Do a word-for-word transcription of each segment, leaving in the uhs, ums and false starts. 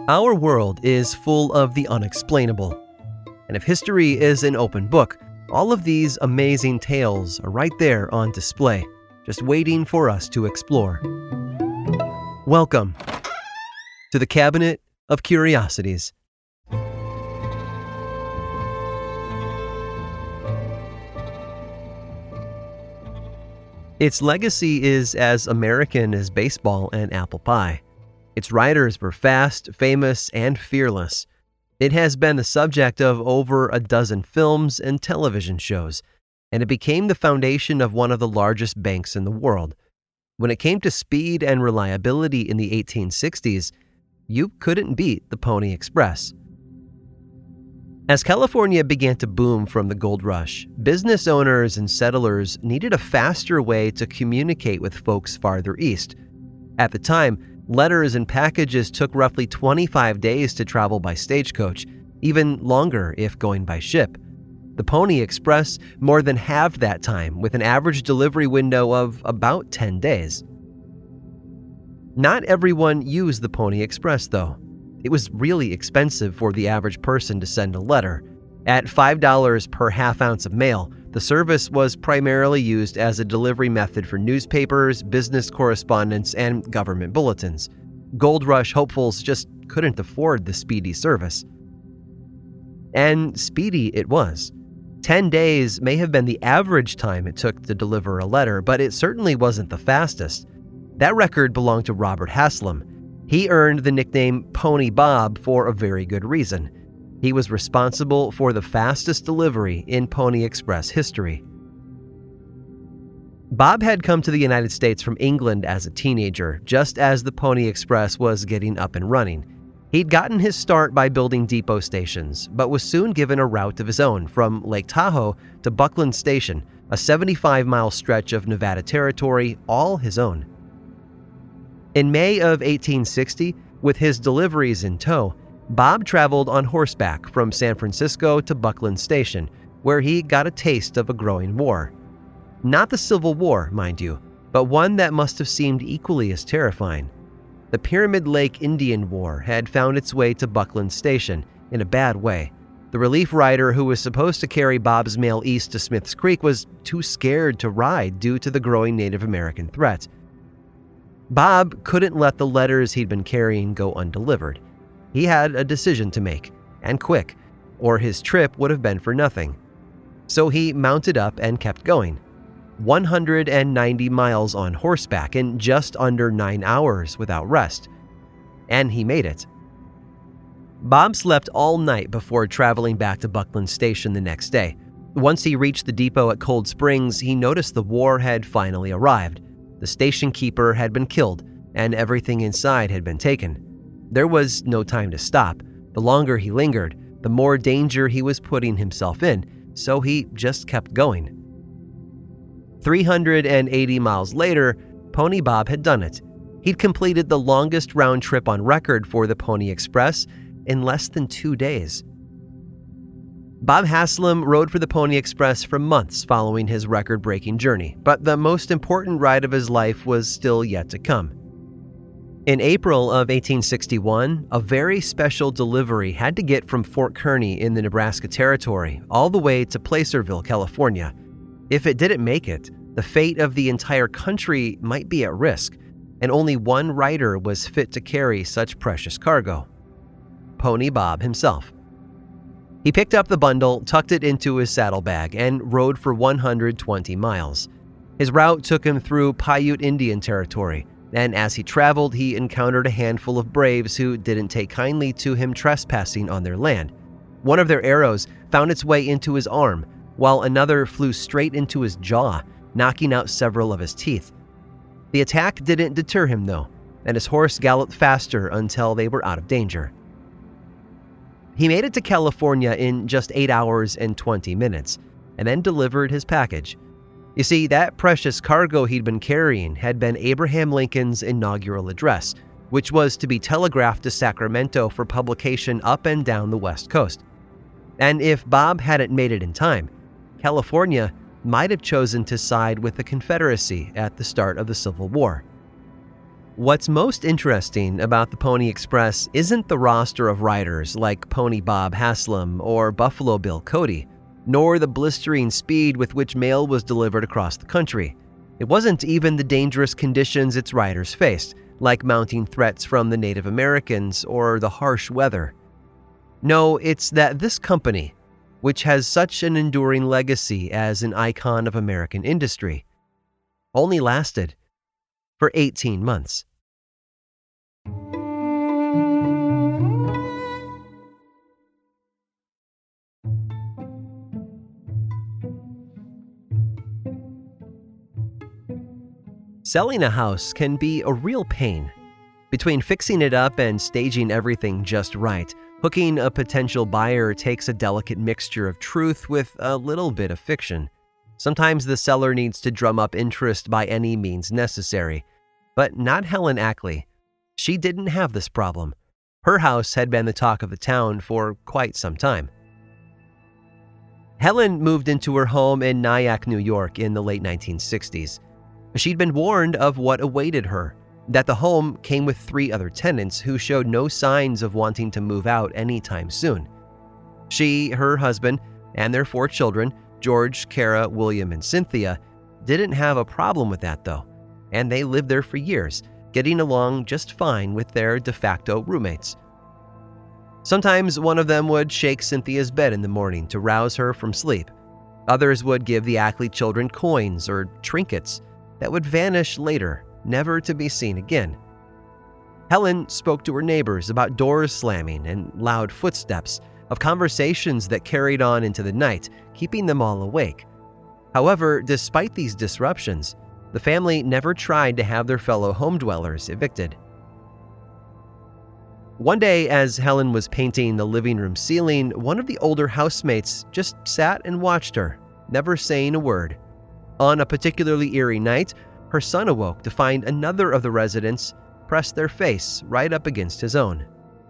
Our world is full of the unexplainable. And if history is an open book, all of these amazing tales are right there on display, just waiting for us to explore. Welcome to the Cabinet of Curiosities. Its legacy is as American as baseball and apple pie. Its writers were fast, famous, and fearless. It has been the subject of over a dozen films and television shows, and it became the foundation of one of the largest banks in the world. When it came to speed and reliability in the eighteen sixties, you couldn't beat the Pony Express. As California began to boom from the gold rush, business owners and settlers needed a faster way to communicate with folks farther east. At the time, letters and packages took roughly twenty-five days to travel by stagecoach, even longer if going by ship. The Pony Express more than halved that time, with an average delivery window of about ten days. Not everyone used the Pony Express, though. It was really expensive for the average person to send a letter. At five dollars per half ounce of mail, the service was primarily used as a delivery method for newspapers, business correspondence, and government bulletins. Gold Rush hopefuls just couldn't afford the speedy service. And speedy it was. Ten days may have been the average time it took to deliver a letter, but it certainly wasn't the fastest. That record belonged to Robert Haslam. He earned the nickname Pony Bob for a very good reason. He was responsible for the fastest delivery in Pony Express history. Bob had come to the United States from England as a teenager, just as the Pony Express was getting up and running. He'd gotten his start by building depot stations, but was soon given a route of his own from Lake Tahoe to Buckland Station, a seventy-five mile stretch of Nevada territory, all his own. In May of eighteen sixty, with his deliveries in tow, Bob traveled on horseback from San Francisco to Buckland Station, where he got a taste of a growing war. Not the Civil War, mind you, but one that must have seemed equally as terrifying. The Pyramid Lake Indian War had found its way to Buckland Station in a bad way. The relief rider who was supposed to carry Bob's mail east to Smith's Creek was too scared to ride due to the growing Native American threat. Bob couldn't let the letters he'd been carrying go undelivered. He had a decision to make, and quick, or his trip would have been for nothing. So he mounted up and kept going. one hundred ninety miles on horseback in just under nine hours without rest. And he made it. Bob slept all night before traveling back to Buckland Station the next day. Once he reached the depot at Cold Springs, he noticed the war had finally arrived. The station keeper had been killed, and everything inside had been taken. There was no time to stop. The longer he lingered, the more danger he was putting himself in, so he just kept going. three hundred eighty miles later, Pony Bob had done it. He'd completed the longest round trip on record for the Pony Express in less than two days. Bob Haslam rode for the Pony Express for months following his record-breaking journey, but the most important ride of his life was still yet to come. In April of eighteen sixty-one, a very special delivery had to get from Fort Kearny in the Nebraska Territory all the way to Placerville, California. If it didn't make it, the fate of the entire country might be at risk, and only one rider was fit to carry such precious cargo: Pony Bob himself. He picked up the bundle, tucked it into his saddlebag, and rode for one hundred twenty miles. His route took him through Paiute Indian Territory, and as he traveled, he encountered a handful of braves who didn't take kindly to him trespassing on their land. One of their arrows found its way into his arm, while another flew straight into his jaw, knocking out several of his teeth. The attack didn't deter him, though, and his horse galloped faster until they were out of danger. He made it to California in just eight hours and twenty minutes, and then delivered his package. You see, that precious cargo he'd been carrying had been Abraham Lincoln's inaugural address, which was to be telegraphed to Sacramento for publication up and down the West Coast. And if Bob hadn't made it in time, California might have chosen to side with the Confederacy at the start of the Civil War. What's most interesting about the Pony Express isn't the roster of riders like Pony Bob Haslam or Buffalo Bill Cody, nor the blistering speed with which mail was delivered across the country. It wasn't even the dangerous conditions its riders faced, like mounting threats from the Native Americans or the harsh weather. No, it's that this company, which has such an enduring legacy as an icon of American industry, only lasted for eighteen months. Selling a house can be a real pain. Between fixing it up and staging everything just right, hooking a potential buyer takes a delicate mixture of truth with a little bit of fiction. Sometimes the seller needs to drum up interest by any means necessary. But not Helen Ackley. She didn't have this problem. Her house had been the talk of the town for quite some time. Helen moved into her home in Nyack, New York in the late nineteen sixties. She'd been warned of what awaited her, that the home came with three other tenants who showed no signs of wanting to move out anytime soon. She, her husband, and their four children, George, Kara, William, and Cynthia, didn't have a problem with that though, and they lived there for years, getting along just fine with their de facto roommates. Sometimes one of them would shake Cynthia's bed in the morning to rouse her from sleep. Others would give the Ackley children coins or trinkets that would vanish later, never to be seen again. Helen spoke to her neighbors about doors slamming and loud footsteps, of conversations that carried on into the night, keeping them all awake. However, despite these disruptions, the family never tried to have their fellow home dwellers evicted. One day, as Helen was painting the living room ceiling, one of the older housemates just sat and watched her, never saying a word. On a particularly eerie night, her son awoke to find another of the residents press their face right up against his own.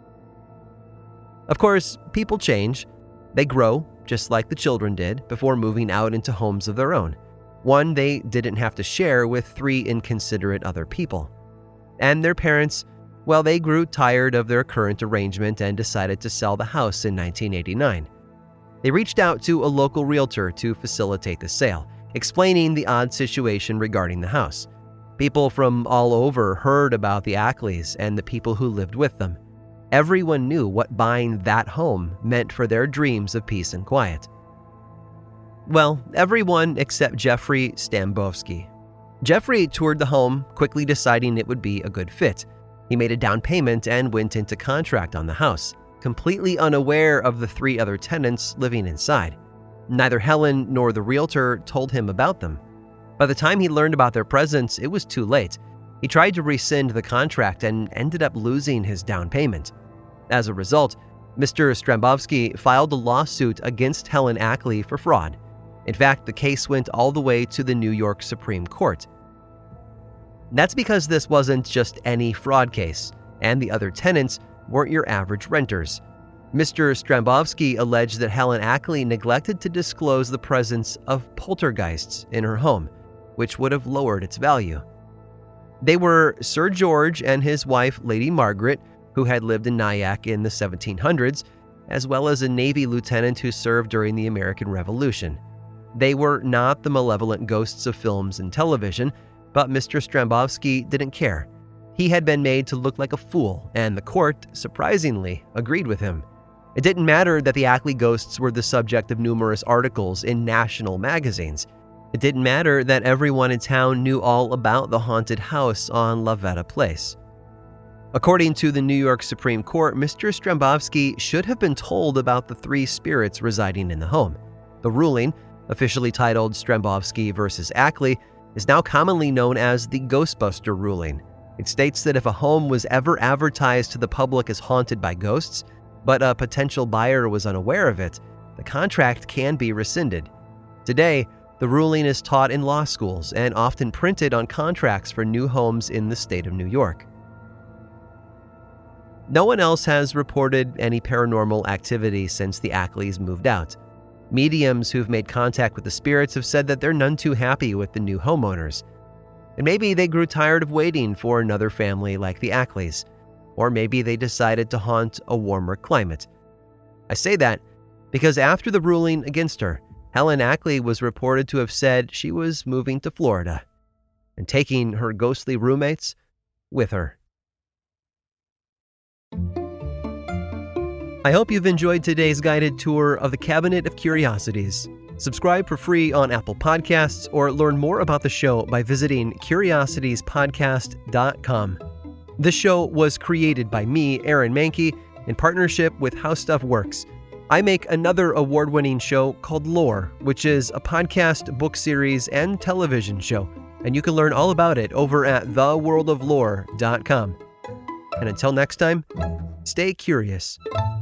Of course, people change. They grow, just like the children did, before moving out into homes of their own, one they didn't have to share with three inconsiderate other people. And their parents, well, they grew tired of their current arrangement and decided to sell the house in nineteen eighty-nine. They reached out to a local realtor to facilitate the sale, explaining the odd situation regarding the house. People from all over heard about the Ackleys and the people who lived with them. Everyone knew what buying that home meant for their dreams of peace and quiet. Well, everyone except Jeffrey Stambovsky. Jeffrey toured the home, quickly deciding it would be a good fit. He made a down payment and went into contract on the house, completely unaware of the three other tenants living inside. Neither Helen nor the realtor told him about them. By the time he learned about their presence, it was too late. He tried to rescind the contract and ended up losing his down payment. As a result, Mister Stambovsky filed a lawsuit against Helen Ackley for fraud. In fact, the case went all the way to the New York Supreme Court. That's because this wasn't just any fraud case, and the other tenants weren't your average renters. Mister Stambovsky alleged that Helen Ackley neglected to disclose the presence of poltergeists in her home, which would have lowered its value. They were Sir George and his wife, Lady Margaret, who had lived in Nyack in the seventeen hundreds, as well as a Navy lieutenant who served during the American Revolution. They were not the malevolent ghosts of films and television, but Mister Stambovsky didn't care. He had been made to look like a fool, and the court, surprisingly, agreed with him. It didn't matter that the Ackley ghosts were the subject of numerous articles in national magazines. It didn't matter that everyone in town knew all about the haunted house on Lavetta Place. According to the New York Supreme Court, Mister Stambovsky should have been told about the three spirits residing in the home. The ruling, officially titled Stambovsky versus Ackley, is now commonly known as the Ghostbuster ruling. It states that if a home was ever advertised to the public as haunted by ghosts, but a potential buyer was unaware of it, the contract can be rescinded. Today, the ruling is taught in law schools and often printed on contracts for new homes in the state of New York. No one else has reported any paranormal activity since the Ackleys moved out. Mediums who've made contact with the spirits have said that they're none too happy with the new homeowners. And maybe they grew tired of waiting for another family like the Ackleys. Or maybe they decided to haunt a warmer climate. I say that because after the ruling against her, Helen Ackley was reported to have said she was moving to Florida and taking her ghostly roommates with her. I hope you've enjoyed today's guided tour of the Cabinet of Curiosities. Subscribe for free on Apple Podcasts or learn more about the show by visiting curiosities podcast dot com. This show was created by me, Aaron Mahnke, in partnership with How Stuff Works. I make another award-winning show called Lore, which is a podcast, book series, and television show, and you can learn all about it over at the world of lore dot com. And until next time, stay curious.